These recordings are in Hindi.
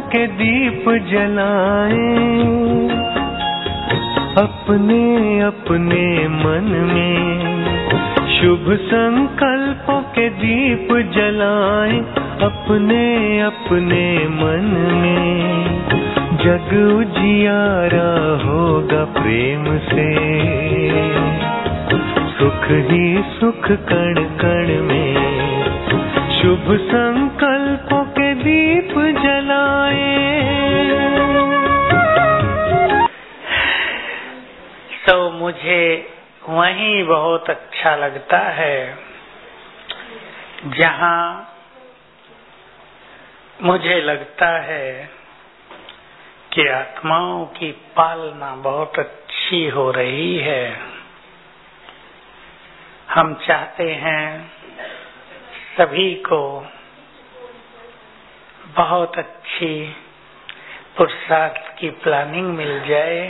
के दीप जलाएं, अपने अपने मन में शुभ संकल्पों के दीप जलाएं, अपने अपने मन में। जग उजियारा होगा प्रेम से, सुख ही सुख कण कण में। शुभ संकल्पों के दीप जलाएं। तो मुझे वहीं बहुत अच्छा लगता है जहाँ मुझे लगता है कि आत्माओं की पालना बहुत अच्छी हो रही है। हम चाहते हैं सभी को बहुत अच्छी पुरुषार्थ की प्लानिंग मिल जाए।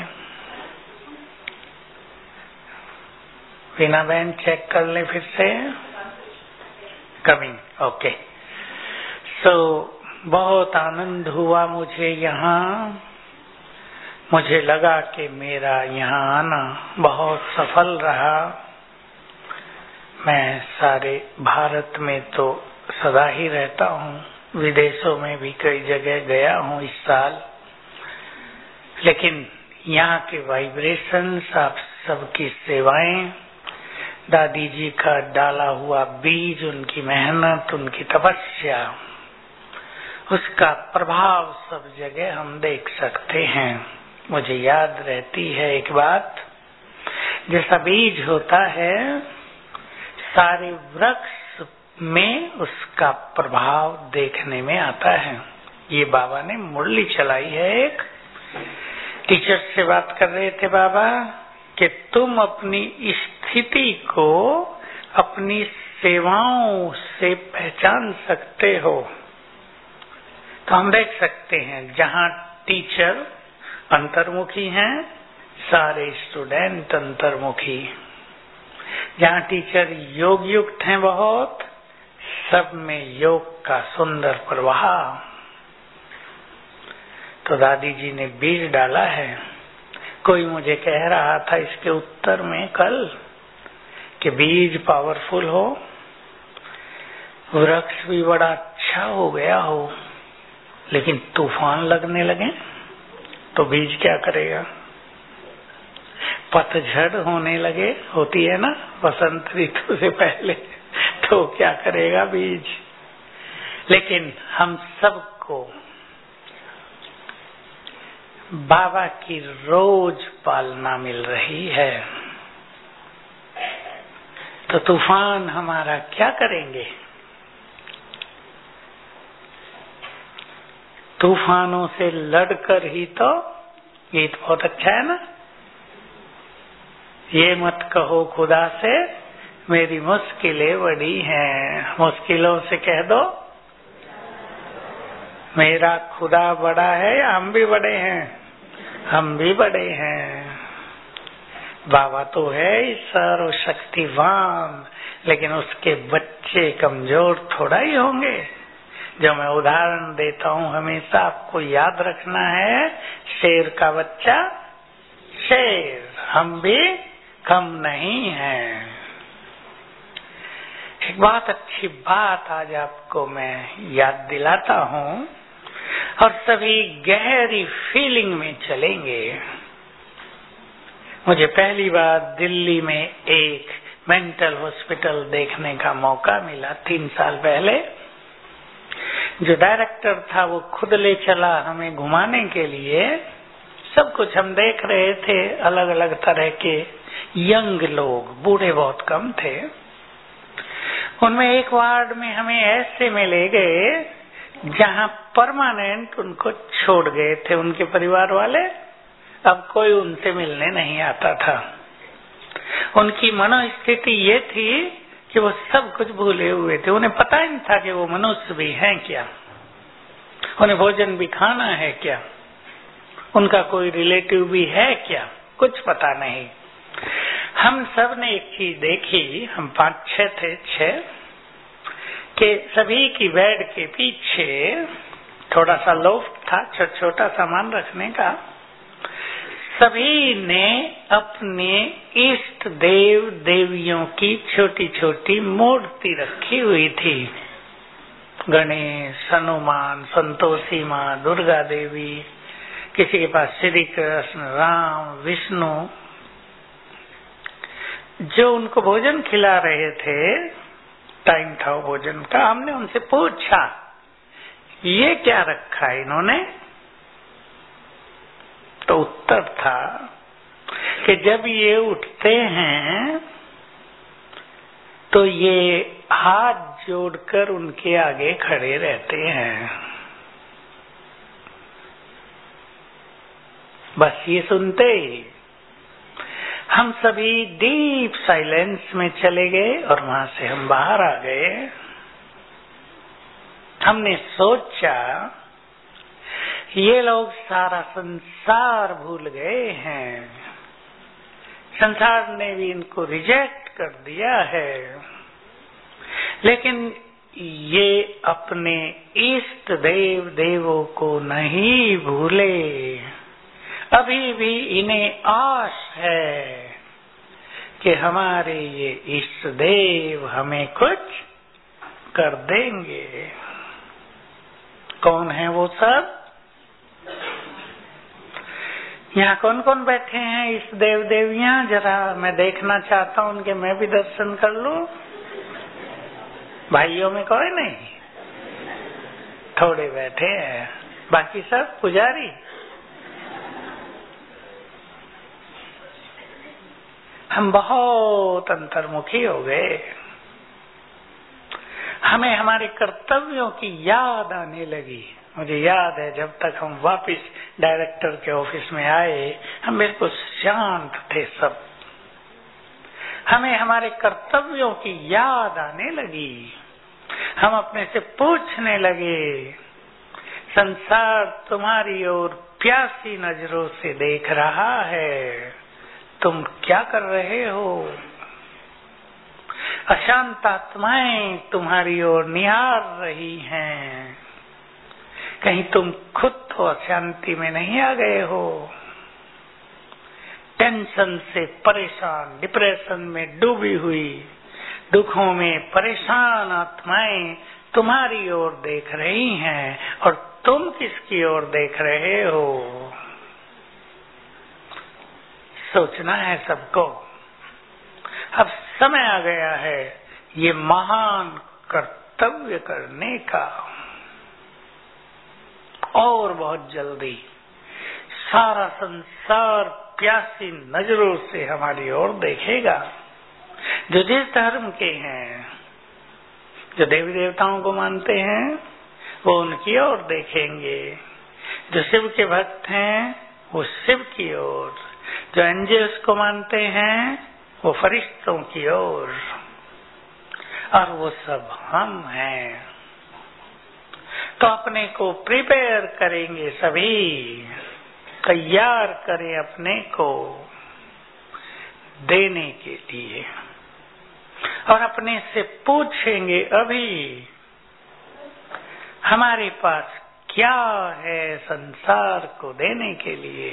वीना बहन चेक कर ले फिर से। Coming, okay. सो बहुत आनंद हुआ मुझे यहाँ। मुझे लगा कि मेरा यहाँ आना बहुत सफल रहा। मैं सारे भारत में तो सदा ही रहता हूँ, विदेशों में भी कई जगह गया हूँ इस साल, लेकिन यहाँ के वाइब्रेशंस, आप सबकी सेवाएं, दादी जी का डाला हुआ बीज, उनकी मेहनत, उनकी तपस्या, उसका प्रभाव सब जगह हम देख सकते हैं। मुझे याद रहती है एक बात, जैसा बीज होता है सारे वृक्ष में उसका प्रभाव देखने में आता है। ये बाबा ने मुरली चलाई है। एक टीचर से बात कर रहे थे बाबा कि तुम अपनी स्थिति को अपनी सेवाओं से पहचान सकते हो। तो हम देख सकते हैं जहाँ टीचर अंतर्मुखी हैं, सारे स्टूडेंट अंतर्मुखी। जहाँ टीचर योग युक्त हैं बहुत, सब में योग का सुंदर प्रवाह। तो दादी जी ने बीज डाला है। कोई मुझे कह रहा था इसके उत्तर में कल कि बीज पावरफुल हो, वृक्ष भी बड़ा अच्छा हो गया हो, लेकिन तूफान लगने लगे तो बीज क्या करेगा? पतझड़ होने लगे, होती है ना वसंत ऋतु से पहले, तो क्या करेगा बीज? लेकिन हम सबको बाबा की रोज पालना मिल रही है, तो तूफान हमारा क्या करेंगे? तूफानों से लड़कर ही तो, ये तो बहुत अच्छा है ना। ये मत कहो खुदा से मेरी मुश्किलें बड़ी हैं, मुश्किलों से कह दो मेरा खुदा बड़ा है। या हम भी बड़े हैं? हम भी बड़े हैं। बाबा तो है सर्वशक्तिवान, लेकिन उसके बच्चे कमजोर थोड़ा ही होंगे। जो मैं उदाहरण देता हूँ हमेशा आपको याद रखना है, शेर का बच्चा शेर, हम भी कम नहीं हैं। एक बहुत अच्छी बात आज आपको मैं याद दिलाता हूँ और सभी गहरी फीलिंग में चलेंगे। मुझे पहली बार दिल्ली में एक मेंटल हॉस्पिटल देखने का मौका मिला 3 साल पहले। जो डायरेक्टर था वो खुद ले चला हमें घुमाने के लिए। सब कुछ हम देख रहे थे, अलग अलग तरह के यंग लोग, बूढ़े बहुत कम थे। उनमें एक वार्ड में हमें ऐसे में ले गए जहाँ परमानेंट उनको छोड़ गए थे उनके परिवार वाले। अब कोई उनसे मिलने नहीं आता था। उनकी मनोस्थिति ये थी कि वो सब कुछ भूले हुए थे। उन्हें पता ही नहीं था कि वो मनुष्य भी हैं क्या, उन्हें भोजन भी खाना है क्या, उनका कोई रिलेटिव भी है क्या, कुछ पता नहीं। हम सब ने एक चीज देखी, हम 5-6 थे, 6 कि सभी की बेड के पीछे थोड़ा सा लोफ्ट था, छोटा सामान रखने का। सभी ने अपने इष्ट देव देवियों की छोटी छोटी मूर्ति रखी हुई थी। गणेश, हनुमान, संतोषी माँ, दुर्गा देवी, किसी के पास श्री कृष्ण, राम, विष्णु। जो उनको भोजन खिला रहे थे, टाइम था भोजन का, हमने उनसे पूछा ये क्या रखा है इन्होंने? तो उत्तर था कि जब ये उठते हैं तो ये हाथ जोड़कर उनके आगे खड़े रहते हैं। बस ये सुनते ही हम सभी डीप साइलेंस में चले गए और वहां से हम बाहर आ गए। हमने सोचा ये लोग सारा संसार भूल गए हैं, संसार ने भी इनको रिजेक्ट कर दिया है, लेकिन ये अपने इष्ट देव देवों को नहीं भूले। अभी भी इन्हें आस है कि हमारे ये इष्ट देव हमें कुछ कर देंगे। कौन है वो सब? यहाँ कौन कौन बैठे हैं इस देव देवियां? जरा मैं देखना चाहता हूँ उनके, मैं भी दर्शन कर लूं। भाइयों में कोई नहीं, थोड़े बैठे हैं, बाकी सब पुजारी। हम बहुत अंतर्मुखी हो गए। हमें हमारे कर्तव्यों की याद आने लगी। मुझे याद है जब तक हम वापस डायरेक्टर के ऑफिस में आए, हम बिल्कुल शांत थे सब। हमें हमारे कर्तव्यों की याद आने लगी। हम अपने से पूछने लगे, संसार तुम्हारी ओर प्यासी नजरों से देख रहा है, तुम क्या कर रहे हो? अशांत आत्माएं तुम्हारी ओर निहार रही हैं, कहीं तुम खुद तो अशांति में नहीं आ गए हो? टेंशन से परेशान, डिप्रेशन में डूबी हुई, दुखों में परेशान आत्माएं तुम्हारी ओर देख रही हैं और तुम किसकी ओर देख रहे हो? सोचना है सबको। अब समय आ गया है ये महान कर्तव्य करने का। और बहुत जल्दी सारा संसार प्यासी नजरों से हमारी ओर देखेगा। जो जिस धर्म के हैं, जो देवी देवताओं को मानते हैं, वो उनकी ओर देखेंगे। जो शिव के भक्त हैं वो शिव की ओर, जो एंजल्स को मानते हैं वो फरिश्तों की ओर, और वो सब हम हैं। तो अपने को प्रिपेयर करेंगे, सभी तैयार करें अपने को देने के लिए, और अपने से पूछेंगे अभी हमारे पास क्या है संसार को देने के लिए।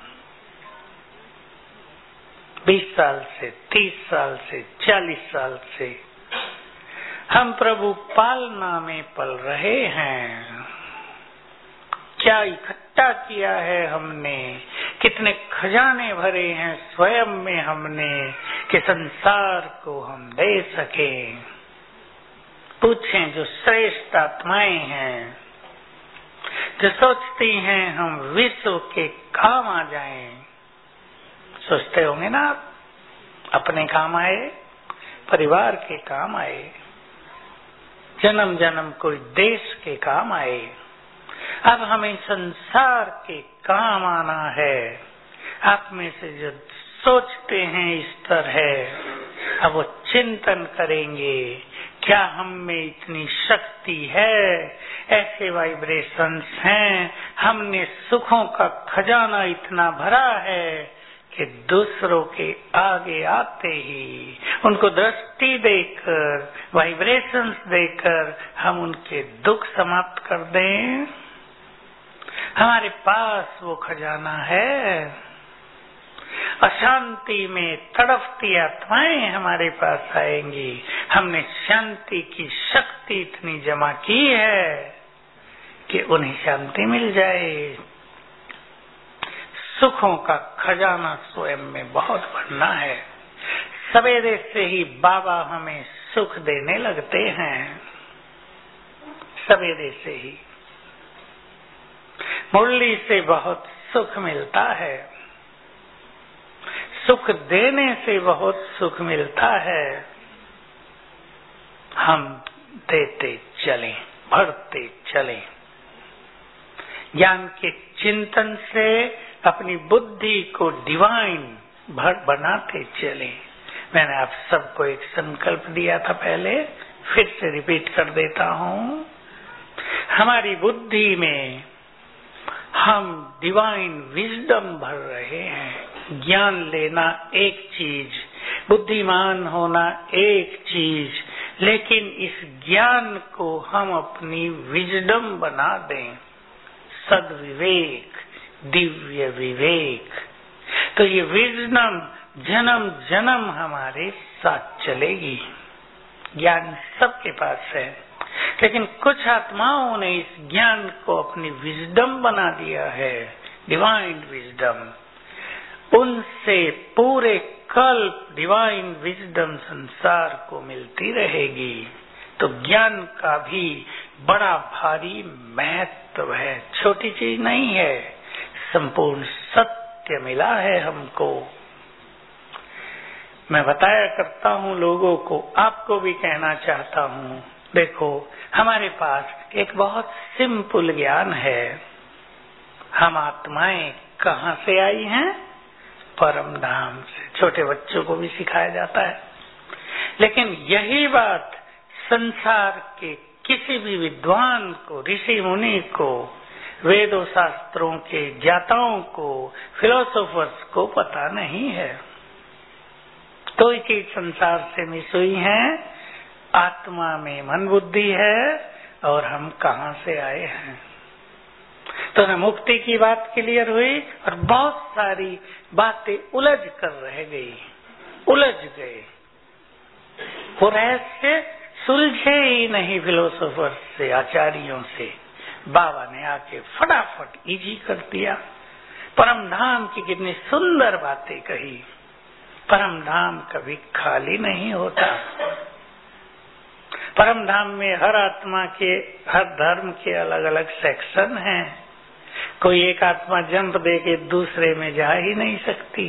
20 साल से, 30 साल से, 40 साल से हम प्रभु पालना में पल रहे हैं। क्या इकट्ठा किया है हमने, कितने खजाने भरे हैं स्वयं में हमने कि संसार को हम दे सके। पूछें जो श्रेष्ठ आत्माएं हैं, जो सोचती हैं हम विश्व के काम आ जाएं। सोचते होंगे ना आप, अपने काम आए, परिवार के काम आए, जन्म जन्म कोई देश के काम आए। अब हमें संसार के काम आना है। आप में से जो सोचते हैं इस तरह, अब वो चिंतन करेंगे क्या हम में इतनी शक्ति है, ऐसे वाइब्रेशंस हैं, हमने सुखों का खजाना इतना भरा है कि दूसरों के आगे आते ही उनको दृष्टि देकर, वाइब्रेशंस देकर हम उनके दुख समाप्त कर दें। हमारे पास वो खजाना है। अशांति में तड़पती आत्माएं हमारे पास आएंगी। हमने शांति की शक्ति इतनी जमा की है कि उन्हें शांति मिल जाए। सुखों का खजाना स्वयं में बहुत बढ़ना है। सवेरे से ही बाबा हमें सुख देने लगते हैं। सवेरे से ही मुरली से बहुत सुख मिलता है। सुख देने से बहुत सुख मिलता है। हम देते चलें, बढ़ते चलें। ज्ञान के चिंतन से अपनी बुद्धि को डिवाइन बनाते चले। मैंने आप सबको एक संकल्प दिया था पहले, फिर से रिपीट कर देता हूँ। हमारी बुद्धि में हम डिवाइन विजडम भर रहे हैं। ज्ञान लेना एक चीज, बुद्धिमान होना एक चीज, लेकिन इस ज्ञान को हम अपनी विजडम बना दें। सद्विवेक, दिव्य विवेक। तो ये विजडम जन्म जन्म हमारे साथ चलेगी। ज्ञान सबके पास है, लेकिन कुछ आत्माओं ने इस ज्ञान को अपनी विजडम बना दिया है, डिवाइन विजडम। उनसे पूरे कल्प डिवाइन विजडम संसार को मिलती रहेगी। तो ज्ञान का भी बड़ा भारी महत्व है, छोटी चीज नहीं है। संपूर्ण सत्य मिला है हमको। मैं बताया करता हूँ लोगों को, आपको भी कहना चाहता हूँ। देखो, हमारे पास एक बहुत सिंपल ज्ञान है। हम आत्माएं कहाँ से आई हैं? परम धाम से। छोटे बच्चों को भी सिखाया जाता है। लेकिन यही बात संसार के किसी भी विद्वान को, ऋषि मुनि को, वेदों शास्त्रों के ज्ञाताओं को, फिलोसोफर्स को पता नहीं है। कोई चीज संसार से मिस हुई है। आत्मा में मन बुद्धि है और हम कहाँ से आए हैं। तो न मुक्ति की बात क्लियर हुई और बहुत सारी बातें उलझ कर रह गई, उलझ गए। वो रहस्य सुलझे ही नहीं फिलोसोफर से, आचार्यों से। बाबा ने आके फटाफट इजी कर दिया। परम धाम की कितनी सुंदर बातें कही। परम धाम कभी खाली नहीं होता। परम धाम में हर आत्मा के, हर धर्म के अलग अलग सेक्शन हैं। कोई एक आत्मा जंप दे के दूसरे में जा ही नहीं सकती।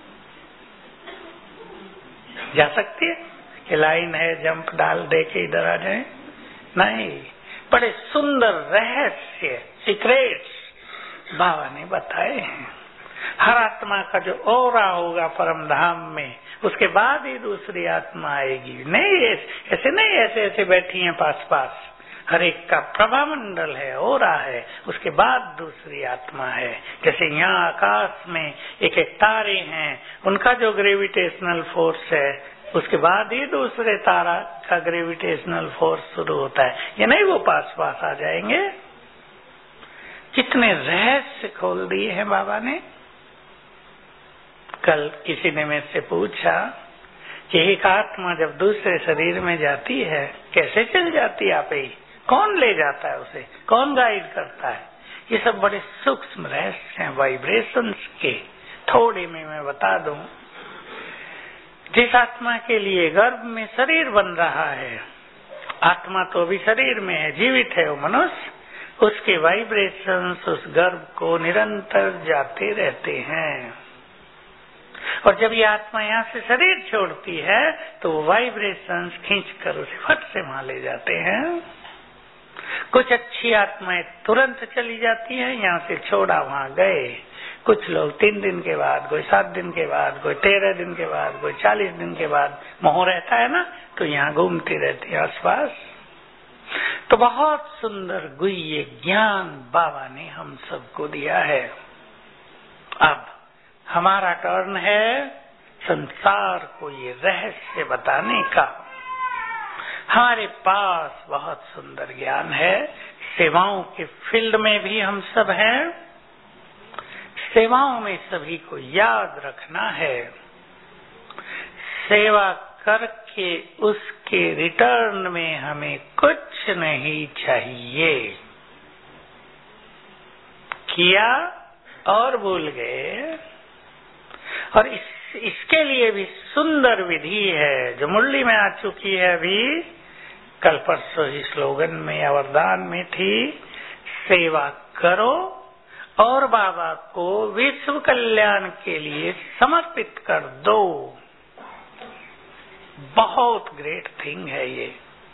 जा सकती है कि लाइन है, जंप डाल दे के इधर आ जाए? नहीं। बड़े सुंदर रहस्य, सीक्रेट्स बाबा ने बताए हैं। हर आत्मा का जो ऑरा होगा परम धाम में, उसके बाद ही दूसरी आत्मा आएगी। नहीं ऐसे नहीं, ऐसे ऐसे बैठी हैं पास पास। हर एक का प्रभा मंडल है, ऑरा है, उसके बाद दूसरी आत्मा है। जैसे यहाँ आकाश में एक एक तारे हैं, उनका जो ग्रेविटेशनल फोर्स है, उसके बाद ही दूसरे तारा का ग्रेविटेशनल फोर्स शुरू होता है। ये नहीं वो पास पास आ जाएंगे। कितने रहस्य खोल दिए हैं बाबा ने। कल किसी ने मेरे से पूछा कि एक आत्मा जब दूसरे शरीर में जाती है, कैसे चल जाती है आप ही? कौन ले जाता है उसे? कौन गाइड करता है? ये सब बड़े सूक्ष्म रहस्य हैं वाइब्रेशंस के। थोड़े में मैं बता दूं, जिस आत्मा के लिए गर्भ में शरीर बन रहा है, आत्मा तो अभी शरीर में है, जीवित है वो मनुष्य, उसके वाइब्रेशंस उस गर्भ को निरंतर जाते रहते हैं। और जब ये आत्मा यहाँ से शरीर छोड़ती है तो वो वाइब्रेशंस खींचकर उसे फट से वहां ले जाते हैं। कुछ अच्छी आत्माएं तुरंत चली जाती हैं, यहाँ से छोड़ा वहां गए। कुछ लोग 3 दिन के बाद, कोई 7 दिन के बाद, कोई 13 दिन के बाद, कोई 40 दिन के बाद मोह रहता है ना, तो यहाँ घूमती रहती है आसपास। तो बहुत सुंदर गुह्य ज्ञान बाबा ने हम सबको दिया है। अब हमारा टर्न है संसार को ये रहस्य बताने का। हमारे पास बहुत सुंदर ज्ञान है, सेवाओं के फील्ड में भी हम सब हैं। सेवाओं में सभी को याद रखना है, सेवा करके उसके रिटर्न में हमें कुछ नहीं चाहिए। किया और भूल गए। और इसके लिए भी सुंदर विधि है जो मुरली में आ चुकी है अभी, कल परसों ही स्लोगन में या वरदान में थी, सेवा करो और बाबा को विश्व कल्याण के लिए समर्पित कर दो। बहुत ग्रेट थिंग है ये।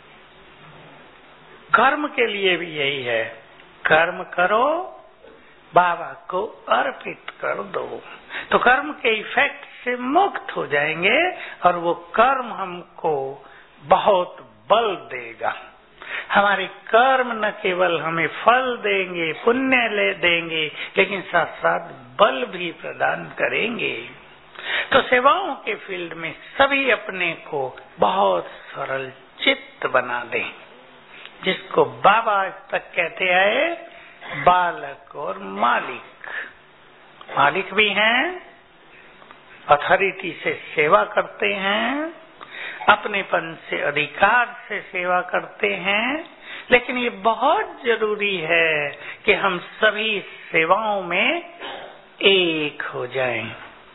कर्म के लिए भी यही है, कर्म करो बाबा को अर्पित कर दो, तो कर्म के इफेक्ट से मुक्त हो जाएंगे और वो कर्म हमको बहुत बल देगा। हमारे कर्म न केवल हमें फल देंगे, पुण्य ले देंगे, लेकिन साथ साथ बल भी प्रदान करेंगे। तो सेवाओं के फील्ड में सभी अपने को बहुत सरल चित्त बना दें, जिसको बाबा आज तक कहते आए बालक और मालिक। मालिक भी हैं, अथॉरिटी से सेवा करते हैं, अपनेपन से अधिकार से सेवा करते हैं, लेकिन ये बहुत जरूरी है कि हम सभी सेवाओं में एक हो जाएं,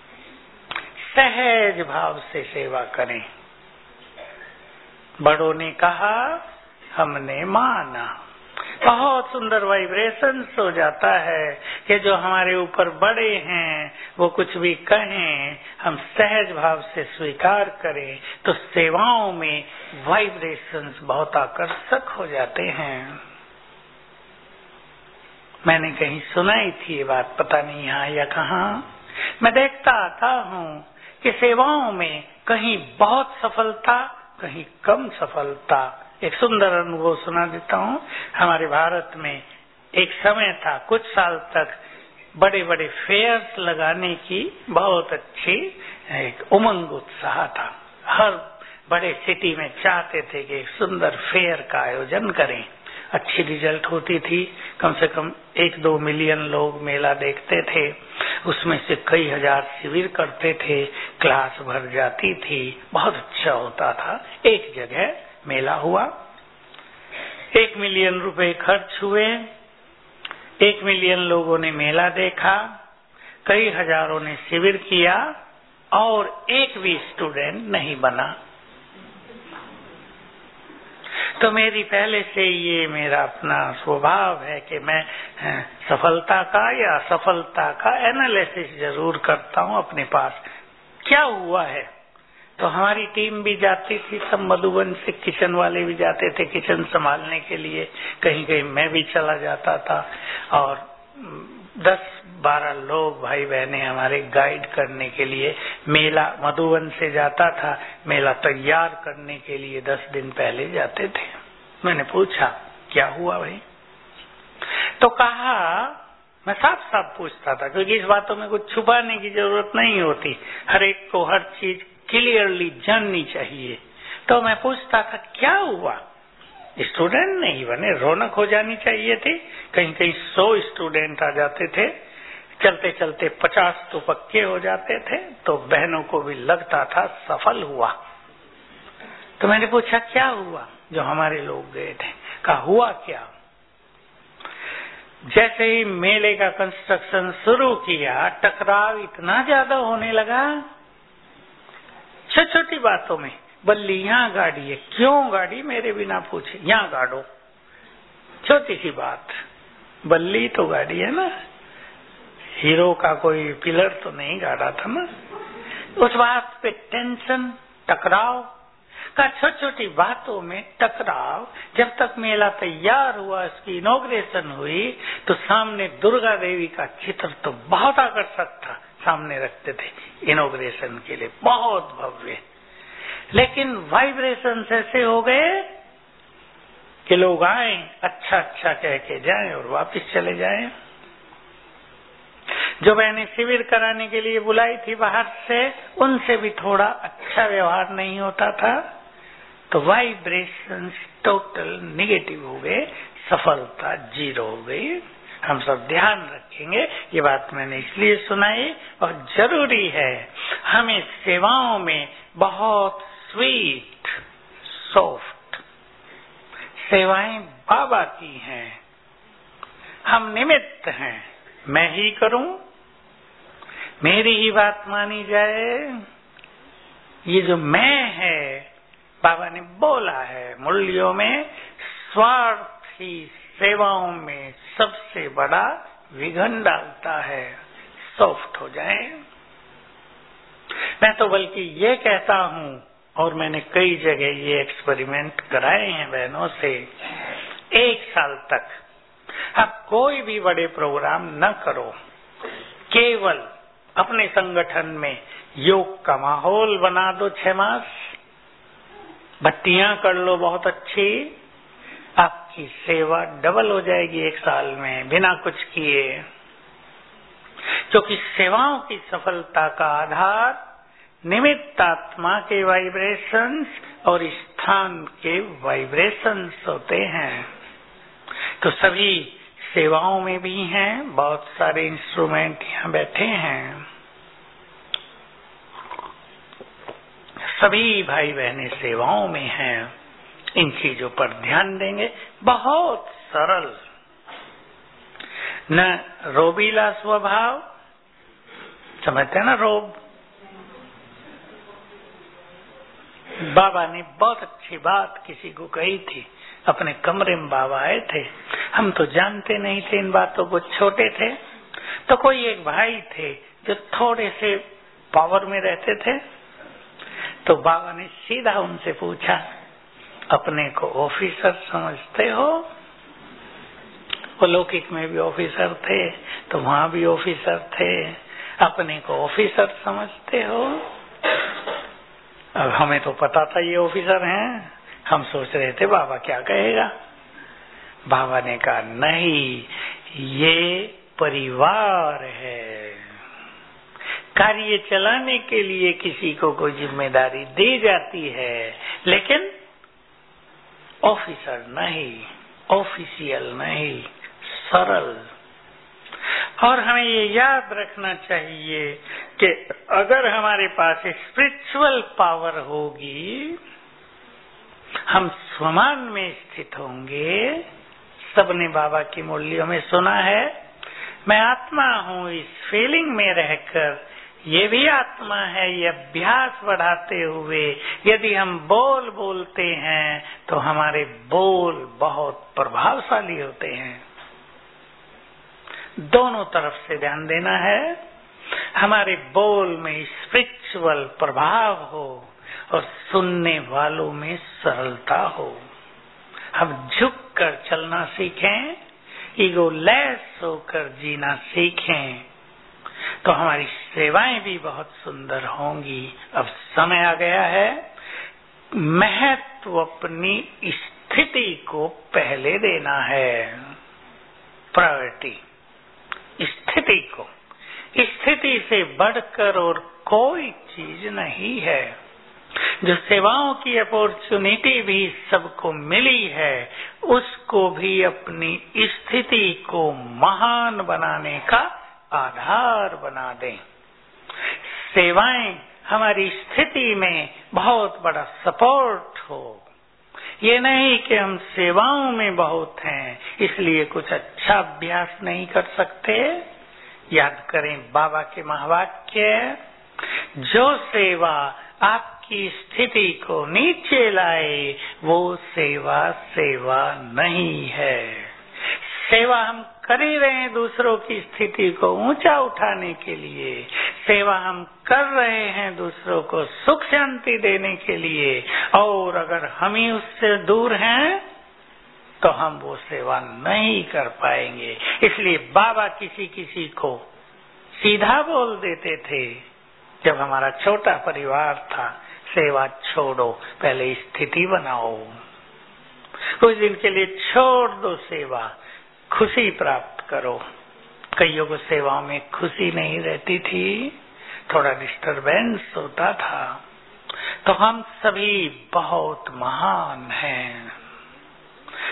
सहज भाव से सेवा करें। बड़ों ने कहा, हमने माना। बहुत सुंदर वाइब्रेशंस हो जाता है कि जो हमारे ऊपर बड़े हैं वो कुछ भी कहें, हम सहज भाव से स्वीकार करें, तो सेवाओं में वाइब्रेशंस बहुत आकर्षक हो जाते हैं। मैंने कहीं सुनाई थी ये बात, पता नहीं यहाँ या कहाँ। मैं देखता आता हूँ कि सेवाओं में कहीं बहुत सफलता, कहीं कम सफलता। एक सुंदर अनुभव सुना देता हूँ। हमारे भारत में एक समय था, कुछ साल तक बड़े बड़े फेयर्स लगाने की बहुत अच्छी एक उमंग उत्साह था। हर बड़े सिटी में चाहते थे कि एक सुंदर फेयर का आयोजन करें। अच्छी रिजल्ट होती थी, कम से कम 1-2 मिलियन लोग मेला देखते थे, उसमें से कई हजार शिविर करते थे, क्लास भर जाती थी, बहुत अच्छा होता था। एक जगह मेला हुआ, 1 मिलियन रुपए खर्च हुए, 1 मिलियन लोगों ने मेला देखा, कई हजारों ने शिविर किया और एक भी स्टूडेंट नहीं बना। तो मेरी पहले से ये मेरा अपना स्वभाव है कि मैं सफलता का या असफलता का एनालिसिस जरूर करता हूँ अपने पास, क्या हुआ है। तो हमारी टीम भी जाती थी, सब मधुबन से किचन वाले भी जाते थे किचन संभालने के लिए, कहीं कहीं मैं भी चला जाता था, और 10-12 लोग भाई बहने हमारे गाइड करने के लिए। मेला मधुबन से जाता था, मेला तैयार करने के लिए 10 दिन पहले जाते थे। मैंने पूछा क्या हुआ भाई, तो कहा, मैं साफ साफ पूछता था क्योंकि इस बातों में कुछ छुपाने की जरूरत नहीं होती, हर एक को हर चीज क्लियरली जाननी चाहिए। तो मैं पूछता था क्या हुआ, स्टूडेंट नहीं बने, रौनक हो जानी चाहिए थी। कहीं कहीं 100 स्टूडेंट आ जाते थे, चलते चलते 50 तो पक्के हो जाते थे, तो बहनों को भी लगता था सफल हुआ। तो मैंने पूछा क्या हुआ, जो हमारे लोग गए थे। कहा हुआ क्या, जैसे ही मेले का कंस्ट्रक्शन शुरू किया, टकराव इतना ज्यादा होने लगा, छोटी छोटी बातों में। बल्ली यहाँ गाड़ी है, क्यों गाड़ी मेरे बिना पूछे, यहाँ गाड़ो, छोटी सी बात। बल्ली तो गाड़ी है ना, हीरो का कोई पिलर तो नहीं गाड़ा था ना। उस बात पे टेंशन, टकराव का, छोटी छोटी बातों में टकराव। जब तक मेला तैयार हुआ, इसकी इनॉग्रेशन हुई, तो सामने दुर्गा देवी का चित्र तो बहुत आकर्षक था, सामने रखते थे इनॉग्रेशन के लिए, बहुत भव्य। लेकिन वाइब्रेशन ऐसे हो गए कि लोग आए, अच्छा अच्छा कह के जाएं और वापस चले जाएं। जो मैंने शिविर कराने के लिए बुलाई थी बाहर से, उनसे भी थोड़ा अच्छा व्यवहार नहीं होता था, तो वाइब्रेशंस टोटल नेगेटिव हो गए। सफलता 0 हो गई। हम सब ध्यान रखेंगे। ये बात मैंने इसलिए सुनाई और जरूरी है। हमें सेवाओं में बहुत स्वीट सॉफ्ट सेवाएं बाबा की हैं। हम निमित्त हैं। मैं ही करूं, मेरी ही बात मानी जाए। ये जो मैं है, बाबा ने बोला है मूल्यों में, स्वार्थी सेवाओं में सबसे बड़ा विघन डालता है। सॉफ्ट हो जाए। मैं तो बल्कि ये कहता हूं, और मैंने कई जगह ये एक्सपेरिमेंट कराए हैं बहनों से, 1 साल तक आप कोई भी बड़े प्रोग्राम न करो, केवल अपने संगठन में योग का माहौल बना दो 6 मास, बत्तियां कर लो बहुत अच्छी, आपकी सेवा डबल हो जाएगी 1 साल में बिना कुछ किए। क्योंकि सेवाओं की सफलता का आधार निमित्त आत्मा के वाइब्रेशंस और स्थान के वाइब्रेशंस होते हैं। तो सभी सेवाओं में भी हैं, बहुत सारे इंस्ट्रूमेंट यहाँ बैठे हैं। सभी भाई बहनें सेवाओं में हैं। इन चीजों पर ध्यान देंगे। बहुत सरल, न रोबीला स्वभाव, समझते हैं ना रोब। बाबा ने बहुत अच्छी बात किसी को कही थी। अपने कमरे में बाबा आए थे, हम तो जानते नहीं थे इन बातों को, छोटे थे। तो कोई एक भाई थे जो थोड़े से पावर में रहते थे। तो बाबा ने सीधा उनसे पूछा, अपने को ऑफिसर समझते हो? वो लौकिक में भी ऑफिसर थे, तो वहां भी ऑफिसर थे। अपने को ऑफिसर समझते हो? अब हमें तो पता था ये ऑफिसर हैं। हम सोच रहे थे बाबा क्या कहेगा। बाबा ने कहा, नहीं, ये परिवार है। कार्य चलाने के लिए किसी को कोई जिम्मेदारी दी जाती है, लेकिन ऑफिसर नहीं, ऑफिशियल नहीं, सरल। और हमें ये याद रखना चाहिए कि अगर हमारे पास स्पिरिचुअल पावर होगी, हम स्वमान में स्थित होंगे। सबने बाबा की मूल्यों में सुना है, मैं आत्मा हूँ। इस फीलिंग में रहकर ये भी आत्मा है, ये अभ्यास बढ़ाते हुए यदि हम बोल बोलते हैं तो हमारे बोल बहुत प्रभावशाली होते हैं। दोनों तरफ से ध्यान देना है। हमारे बोल में स्पिरिचुअल प्रभाव हो और सुनने वालों में सरलता हो। हम झुक कर चलना सीखें, ईगो लेस होकर जीना सीखें, तो हमारी सेवाएं भी बहुत सुंदर होंगी। अब समय आ गया है, महत्व अपनी स्थिति को पहले देना है। प्रायोरिटी स्थिति को, स्थिति से बढ़कर और कोई चीज नहीं है। जो सेवाओं की अपॉर्चुनिटी भी सबको मिली है, उसको भी अपनी स्थिति को महान बनाने का आधार बना दें। सेवाएं हमारी स्थिति में बहुत बड़ा सपोर्ट हो। ये नहीं कि हम सेवाओं में बहुत हैं इसलिए कुछ अच्छा अभ्यास नहीं कर सकते। याद करें बाबा के महावाक्य, जो सेवा आपकी स्थिति को नीचे लाए वो सेवा सेवा नहीं है। सेवा हम कर ही रहे हैं दूसरों की स्थिति को ऊंचा उठाने के लिए। सेवा हम कर रहे हैं दूसरों को सुख शांति देने के लिए, और अगर हम ही उससे दूर हैं तो हम वो सेवा नहीं कर पाएंगे। इसलिए बाबा किसी किसी को सीधा बोल देते थे जब हमारा छोटा परिवार था, सेवा छोड़ो, पहले स्थिति बनाओ, कुछ दिन के लिए छोड़ दो सेवा, खुशी प्राप्त करो। कईयों को सेवाओं में खुशी नहीं रहती थी, थोड़ा डिस्टरबेंस होता था। तो हम सभी बहुत महान हैं।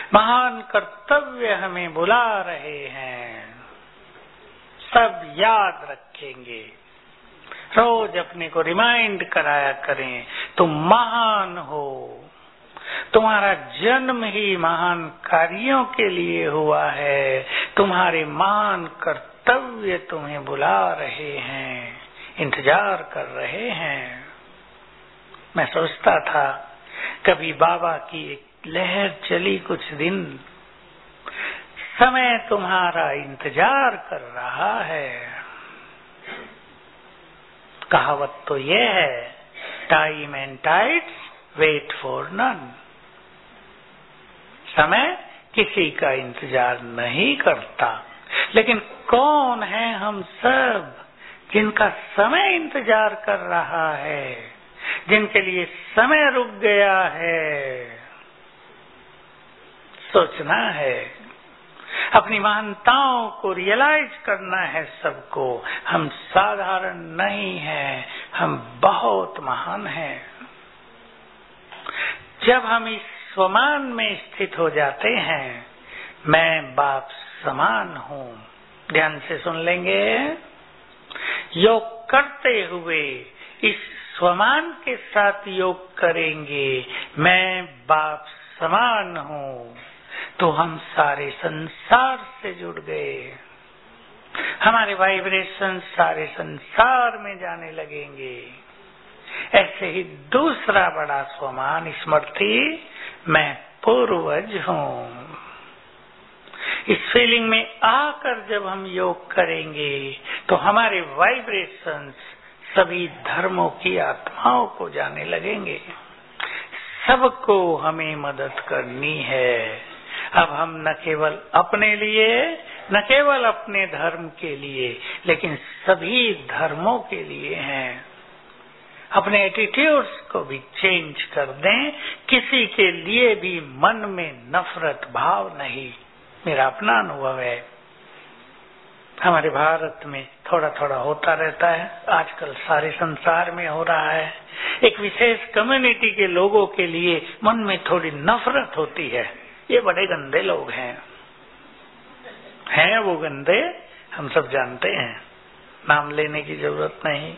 महान कर्तव्य हमें बुला रहे हैं। सब याद रखेंगे, रोज अपने को रिमाइंड कराया करें, तुम महान हो, तुम्हारा जन्म ही महान कार्यों के लिए हुआ है, तुम्हारे महान कर्तव्य तुम्हें बुला रहे हैं, इंतजार कर रहे हैं। मैं सोचता था कभी बाबा की एक लहर चली कुछ दिन, समय तुम्हारा इंतजार कर रहा है। कहावत तो ये है, time and tides wait for none. समय किसी का इंतजार नहीं करता, लेकिन कौन है हम सब जिनका समय इंतजार कर रहा है, जिनके लिए समय रुक गया है। सोचना है, अपनी महानताओं को रियलाइज करना है सबको। हम साधारण नहीं हैं, हम बहुत महान हैं। जब हम इस स्वमान में स्थित हो जाते हैं, मैं बाप समान हूँ, ध्यान से सुन लेंगे। योग करते हुए इस स्वमान के साथ योग करेंगे, मैं बाप समान हूँ, तो हम सारे संसार से जुड़ गए। हमारे वाइब्रेशन सारे संसार में जाने लगेंगे। ऐसे ही दूसरा बड़ा स्वमान स्मृति, मैं पूर्वज हूँ। इस फीलिंग में आकर जब हम योग करेंगे तो हमारे वाइब्रेशंस सभी धर्मों की आत्माओं को जाने लगेंगे। सबको हमें मदद करनी है। अब हम न केवल अपने लिए, न केवल अपने धर्म के लिए, लेकिन सभी धर्मों के लिए हैं। अपने एटीट्यूड्स को भी चेंज कर दें, किसी के लिए भी मन में नफरत भाव नहीं। मेरा अपना अनुभव है, हमारे भारत में थोड़ा थोड़ा होता रहता है, आजकल सारे संसार में हो रहा है। एक विशेष कम्युनिटी के लोगों के लिए मन में थोड़ी नफरत होती है। ये बड़े गंदे लोग हैं वो गंदे, हम सब जानते हैं, नाम लेने की जरूरत नहीं।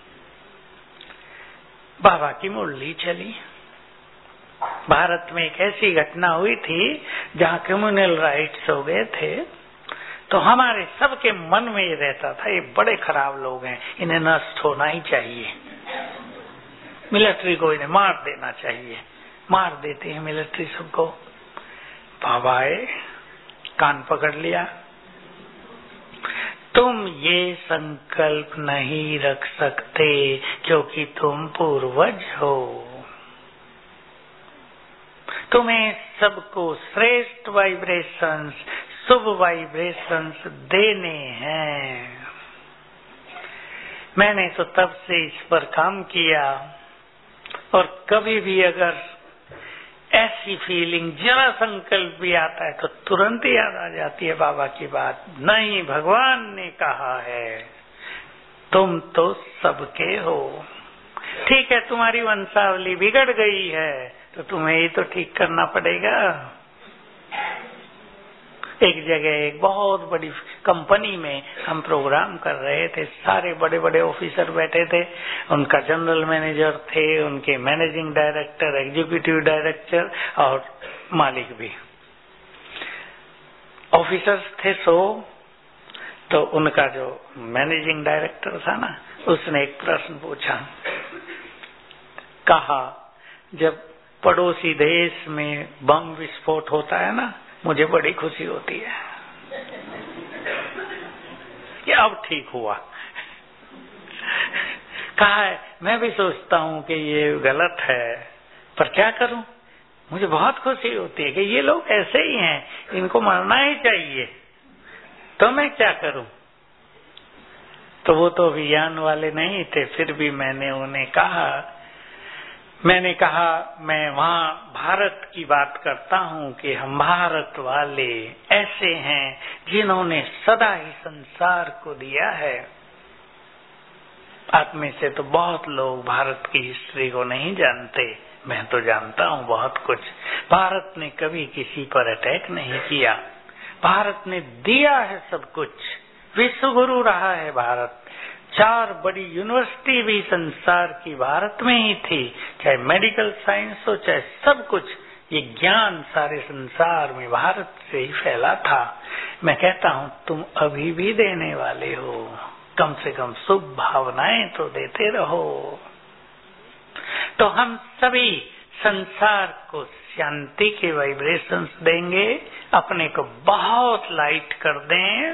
बाबा की मुरली चली, भारत में एक ऐसी घटना हुई थी जहाँ कम्युनल राइट्स हो गए थे, तो हमारे सबके मन में ये रहता था, ये बड़े खराब लोग हैं, इन्हें नष्ट होना ही चाहिए, मिलिट्री को इन्हें मार देना चाहिए। मार देती है मिलिट्री सबको। बाबा आए, कान पकड़ लिया, तुम ये संकल्प नहीं रख सकते क्योंकि तुम पूर्वज हो। तुम्हें सबको श्रेष्ठ वाइब्रेशंस, शुभ वाइब्रेशंस देने हैं। मैंने तो तब से इस पर काम किया, और कभी भी अगर ऐसी फीलिंग, जरा संकल्प भी आता है तो तुरंत याद आ जाती है बाबा की बात। नहीं, भगवान ने कहा है तुम तो सबके हो। ठीक है, तुम्हारी वंशावली बिगड़ गई है तो तुम्हें ही तो ठीक करना पड़ेगा। एक जगह एक बहुत बड़ी कंपनी में हम प्रोग्राम कर रहे थे, सारे बड़े बड़े ऑफिसर बैठे थे, उनका जनरल मैनेजर थे, उनके मैनेजिंग डायरेक्टर, एग्जीक्यूटिव डायरेक्टर और मालिक भी। ऑफिसर्स थे तो उनका जो मैनेजिंग डायरेक्टर था ना, उसने एक प्रश्न पूछा, कहा जब पड़ोसी देश में बम विस्फोट होता है ना, मुझे बड़ी खुशी होती है कि अब ठीक हुआ। कहा है मैं भी सोचता हूँ कि ये गलत है, पर क्या करूँ, मुझे बहुत खुशी होती है कि ये लोग ऐसे ही हैं, इनको मरना ही चाहिए, तो मैं क्या करूँ। तो वो तो अभियान वाले नहीं थे, फिर भी मैंने उन्हें कहा, मैं वहाँ भारत की बात करता हूँ कि हम भारत वाले ऐसे हैं जिन्होंने सदा ही संसार को दिया है। आप में से तो बहुत लोग भारत की हिस्ट्री को नहीं जानते, मैं तो जानता हूँ बहुत कुछ। भारत ने कभी किसी पर अटैक नहीं किया, भारत ने दिया है सब कुछ। विश्व गुरु रहा है भारत। 4 बड़ी यूनिवर्सिटी भी संसार की भारत में ही थी, चाहे मेडिकल साइंस हो, चाहे सब कुछ। ये ज्ञान सारे संसार में भारत से ही फैला था। मैं कहता हूँ तुम अभी भी देने वाले हो, कम से कम शुभ भावनाएं तो देते रहो। तो हम सभी संसार को शांति के वाइब्रेशंस देंगे, अपने को बहुत लाइट कर दें,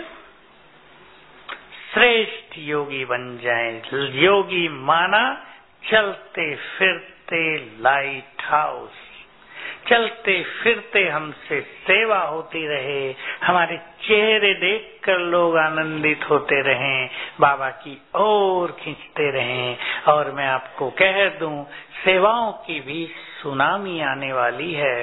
श्रेष्ठ योगी बन जाएं। योगी माना चलते फिरते लाइट हाउस, चलते फिरते हमसे सेवा होती रहे, हमारे चेहरे देखकर लोग आनंदित होते रहें, बाबा की ओर खींचते रहें। और मैं आपको कह दूं, सेवाओं की भी सुनामी आने वाली है।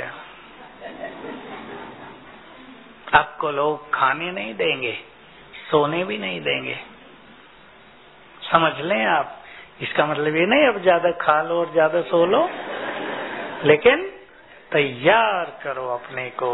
आपको लोग खाने नहीं देंगे, सोने भी नहीं देंगे। समझ लें आप, इसका मतलब ये नहीं अब ज्यादा खा लो और ज्यादा सो लो, लेकिन तैयार करो अपने को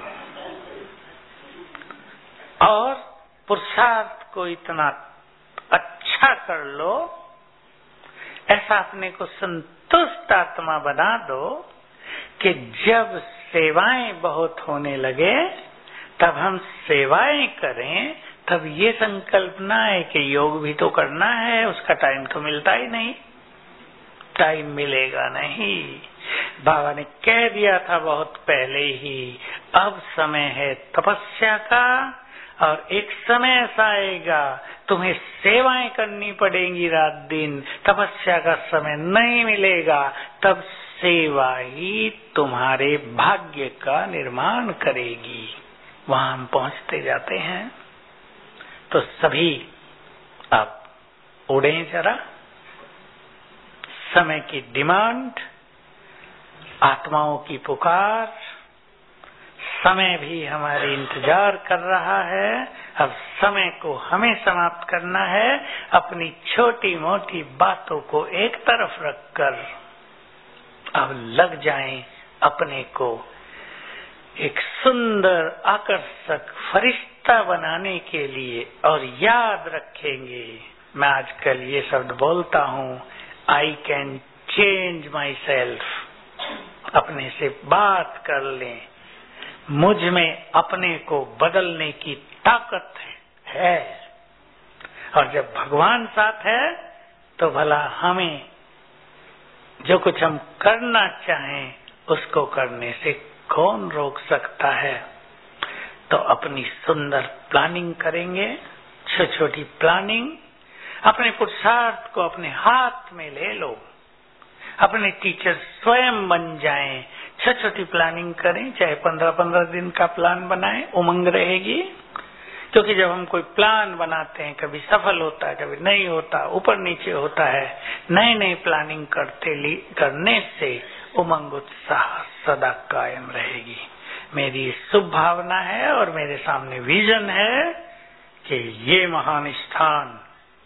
और पुरुषार्थ को इतना अच्छा कर लो, ऐसा अपने को संतुष्ट आत्मा बना दो कि जब सेवाएं बहुत होने लगे तब हम सेवाएं करें। तब ये संकल्प ना है कि योग भी तो करना है, उसका टाइम तो मिलता ही नहीं, टाइम मिलेगा नहीं। बाबा ने कह दिया था बहुत पहले ही, अब समय है तपस्या का, और एक समय ऐसा आएगा तुम्हें सेवाएं करनी पड़ेंगी रात दिन, तपस्या का समय नहीं मिलेगा। तब सेवा ही तुम्हारे भाग्य का निर्माण करेगी। वहां हम पहुंचते जाते हैं। तो सभी आप उड़ें जरा। समय की डिमांड, आत्माओं की पुकार, समय भी हमारी इंतजार कर रहा है। अब समय को हमें समाप्त करना है। अपनी छोटी मोटी बातों को एक तरफ रखकर अब लग जाएं अपने को एक सुंदर आकर्षक फरिश्ता बनाने के लिए। और याद रखेंगे, मैं आजकल ये शब्द बोलता हूँ, I can change myself. अपने से बात कर लें, मुझ में अपने को बदलने की ताकत है। और जब भगवान साथ है तो भला हमें जो कुछ हम करना चाहें उसको करने से कौन रोक सकता है। तो अपनी सुंदर प्लानिंग करेंगे, छोटी छोटी प्लानिंग। अपने पुरुषार्थ को अपने हाथ में ले लो, अपने टीचर स्वयं बन जाएं। छोटी छोटी प्लानिंग करें, चाहे 15-15 दिन का प्लान बनाएं, उमंग रहेगी। क्योंकि जब हम कोई प्लान बनाते हैं, कभी सफल होता है, कभी नहीं होता, ऊपर नीचे होता है। नई नई प्लानिंग करने से उमंग उत्साह सदा कायम रहेगी। मेरी शुभ भावना है और मेरे सामने विजन है कि ये महान स्थान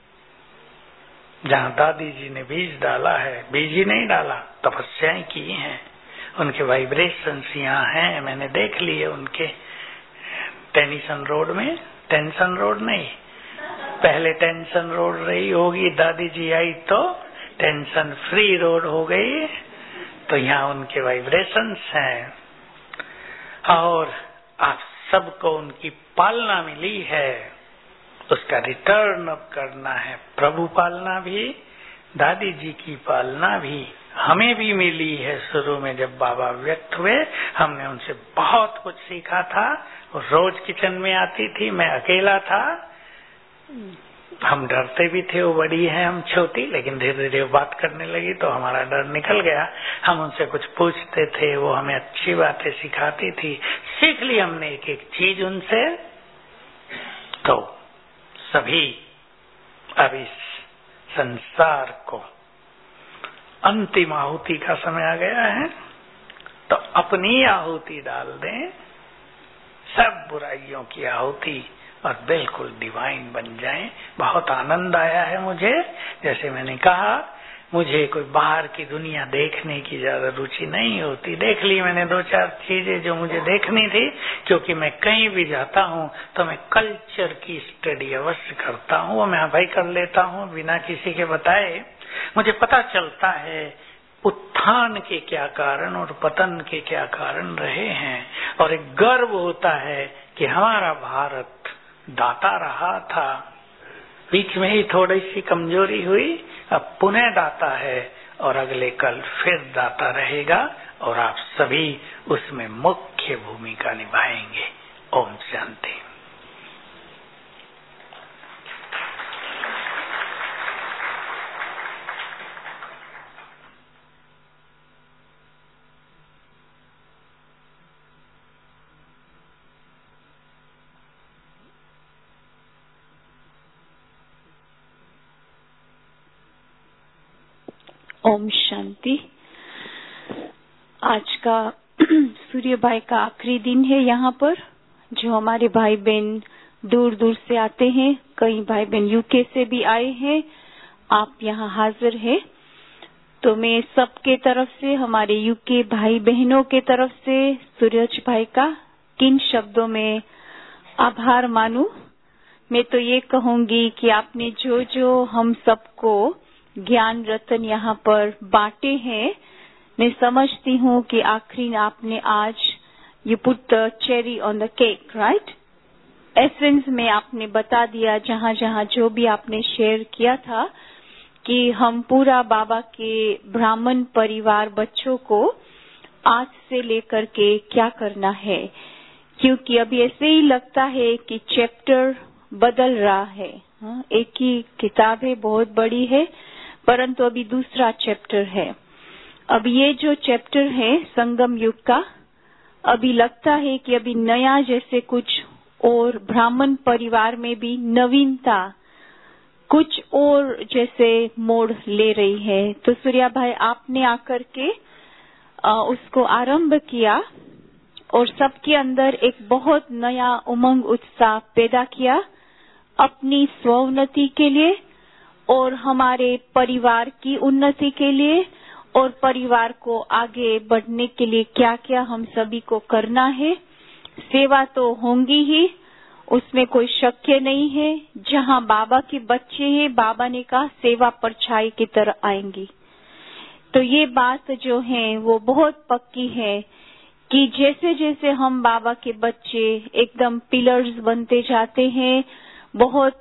जहाँ दादी जी ने बीज डाला है, बीज ही नहीं डाला, तपस्याएं की हैं, उनके वाइब्रेशंस यहाँ हैं। मैंने देख लिए उनके टेंशन रोड में, टेंशन रोड नहीं, पहले टेंशन रोड रही होगी, दादी जी आई तो टेंशन फ्री रोड हो गई। तो यहाँ उनके वाइब्रेशंस हैं और आप सबको उनकी पालना मिली है, उसका रिटर्न अब करना है। प्रभु पालना भी, दादी जी की पालना भी हमें भी मिली है। शुरू में जब बाबा व्यक्त हुए, हमने उनसे बहुत कुछ सीखा था। रोज किचन में आती थी, मैं अकेला था, हम डरते भी थे, वो बड़ी है हम छोटी, लेकिन धीरे धीरे बात करने लगी तो हमारा डर निकल गया। हम उनसे कुछ पूछते थे, वो हमें अच्छी बातें सिखाती थी, सीख ली हमने एक एक चीज उनसे। तो सभी अब इस संसार को अंतिम आहुति का समय आ गया है, तो अपनी आहुति डाल दें, सब बुराइयों की आहुति, और बिल्कुल डिवाइन बन जाएं। बहुत आनंद आया है मुझे। जैसे मैंने कहा, मुझे कोई बाहर की दुनिया देखने की ज्यादा रुचि नहीं होती। देख ली मैंने 2-4 चीजें जो मुझे देखनी थी, क्योंकि मैं कहीं भी जाता हूँ तो मैं कल्चर की स्टडी अवश्य करता हूँ। वो मैं भाई कर लेता हूँ बिना किसी के बताए। मुझे पता चलता है उत्थान के क्या कारण और पतन के क्या कारण रहे हैं, और एक गर्व होता है कि हमारा भारत दाता रहा था। बीच में ही थोड़ी सी कमजोरी हुई, अब पुनः दाता है और अगले कल फिर दाता रहेगा, और आप सभी उसमें मुख्य भूमिका निभाएंगे। ओम शांति। ओम शांति। आज का सूर्य भाई का आखिरी दिन है यहाँ पर। जो हमारे भाई बहन दूर दूर से आते हैं, कई भाई बहन यूके से भी आए हैं, आप यहाँ हाजिर हैं। तो मैं सबके तरफ से, हमारे यूके भाई बहनों के तरफ से सूरज भाई का किन शब्दों में आभार मानूं। मैं तो ये कहूंगी कि आपने जो जो हम सबको ज्ञान रतन यहाँ पर बांटे हैं, मैं समझती हूँ कि आखिरी आपने आज you put the cherry on the cake, right. Essence में आपने बता दिया, जहाँ जहाँ जो भी आपने शेयर किया था, कि हम पूरा बाबा के ब्राह्मण परिवार बच्चों को आज से लेकर के क्या करना है। क्योंकि अभी ऐसे ही लगता है कि चैप्टर बदल रहा है। एक ही किताब है, बहुत बड़ी है, परंतु अभी दूसरा चैप्टर है। अब ये जो चैप्टर है संगम युग का, अभी लगता है कि अभी नया जैसे कुछ और ब्राह्मण परिवार में भी नवीनता कुछ और जैसे मोड़ ले रही है। तो सूर्या भाई आपने आकर के उसको आरंभ किया और सबके अंदर एक बहुत नया उमंग उत्साह पैदा किया अपनी स्वोन्नति के लिए और हमारे परिवार की उन्नति के लिए, और परिवार को आगे बढ़ने के लिए क्या क्या हम सभी को करना है। सेवा तो होंगी ही, उसमें कोई शक नहीं है। जहाँ बाबा के बच्चे हैं, बाबा ने कहा सेवा परछाई की तरह आएंगी। तो ये बात जो है वो बहुत पक्की है कि जैसे जैसे हम बाबा के बच्चे एकदम पिलर्स बनते जाते हैं, बहुत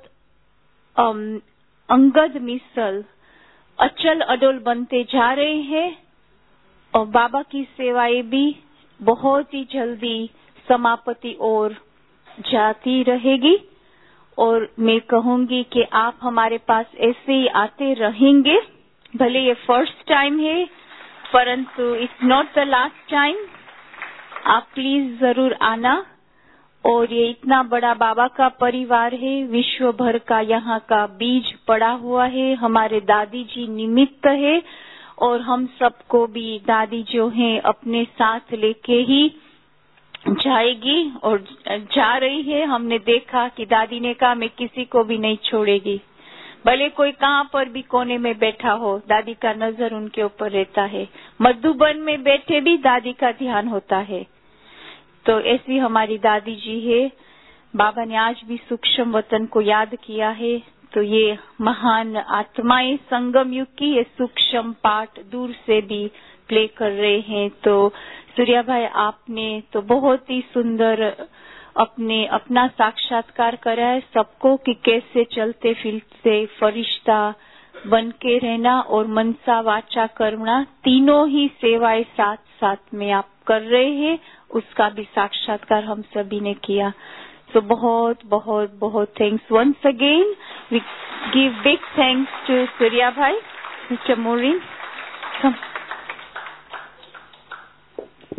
अंगद मिसल अचल अडोल बनते जा रहे हैं, और बाबा की सेवाएं भी बहुत ही जल्दी समाप्ति और जाती रहेगी। और मैं कहूंगी कि आप हमारे पास ऐसे ही आते रहेंगे। भले ये फर्स्ट टाइम है, परंतु it's not the last time. आप प्लीज जरूर आना। और ये इतना बड़ा बाबा का परिवार है, विश्व भर का यहाँ का बीज पड़ा हुआ है। हमारे दादी जी निमित्त है, और हम सबको भी दादी जो है अपने साथ लेके ही जाएगी और जा रही है। हमने देखा कि दादी ने कहा मैं किसी को भी नहीं छोड़ेगी, भले कोई कहाँ पर भी कोने में बैठा हो, दादी का नजर उनके ऊपर रहता है। मधुबन में बैठे भी दादी का ध्यान होता है। तो ऐसी हमारी दादी जी है। बाबा ने आज भी सूक्ष्म वतन को याद किया है। तो ये महान आत्माएं संगम युग की ये सूक्ष्म पाठ दूर से भी प्ले कर रहे हैं। तो सूर्या भाई आपने तो बहुत ही सुंदर अपना साक्षात्कार करा है सबको कि कैसे चलते फिरते फरिश्ता बन के रहना और मनसा वाचा कर्मणा तीनों ही सेवाएं साथ साथ में आप कर रहे हैं, उसका भी साक्षात्कार हम सभी ने किया। So बहुत बहुत बहुत thanks once again. We give big thanks to Surya Bhai, Mr. Maureen. Come.